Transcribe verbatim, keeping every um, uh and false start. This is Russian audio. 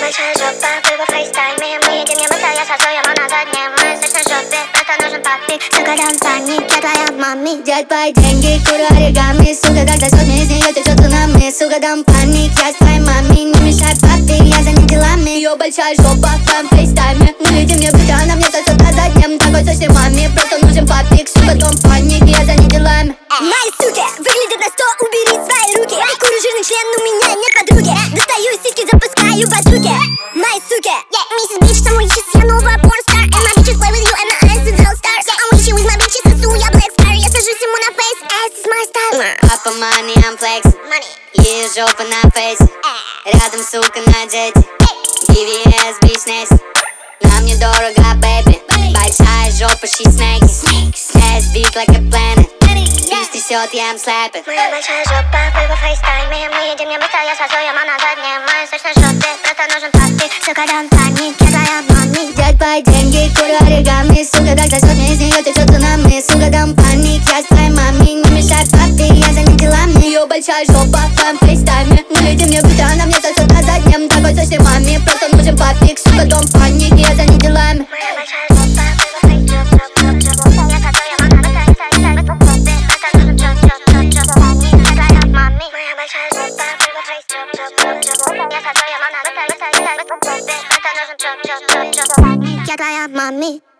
большая жопа, вы во фейстайме. Мы едем не быстро, я со своем, а на заднем. Мы в сочной жопе, просто нужен папик. Закален паник, я твоя мами. Дядь твои деньги, курю оригами. Сука, когда сотня из нее течет цунами. Сука, дам паник, я с твоей маме. Не мешай папе, я за ней делами. Ее большая жопа в твоем фейстайме. Мы едем не быстро, она мне сосет на заднем. Такой сочной маме, просто нужен папик. Сука, дом паник, я за ней делами. Мои суки выглядят на сто, убери свои руки. Курю жирный член, у меня нет подруги. Достаю из сиськи, запускаю базуки. Мои суки, yeah, миссис Бич, some witches, я новая порнстар. And my bitches play with you and the ass is all stars. I'm wishing with my bitches, сосу я black star. Я сажусь ему на face, ass is my style. Папа, money, I'm flexing. Ее жопа на фейсе. Рядом, сука, на джете. ди ви эс, бизнес. Нам недорого, бэби. Большая жопа, she snaking. Ass big like a planet. Бич трясет, я им слэпит. Моя большая жопа, вы во фейстайме. Мы едем не быстро, я со своем, а на заднем. Мы в сочной жопе, просто нужен папик. Сука, дам паник, я твоя мами. Дядь твои деньги, курю оригами. Сука, когда сотня из нее течет цунами. Сука, дам паник, я с твоей маме. Не мешай папе, я за ней делами. Ее большая жопа в твоем фейстайме. Мы едем не быстро, она мне сосет на заднем. Такой сочной маме, просто нужен папик. Сука, дом паник, я за ней делами. Моя большая жопа, вы во фейстайме. Я со своем, а на заднем. Просто нужен чоп-чоп-чоп-чоп. Я твоя мами. Моя большая жопа, вы во фейстайме. Я со своем, а на заднем. Просто нужен чоп-чоп-чоп-чоп. Я твоя мами.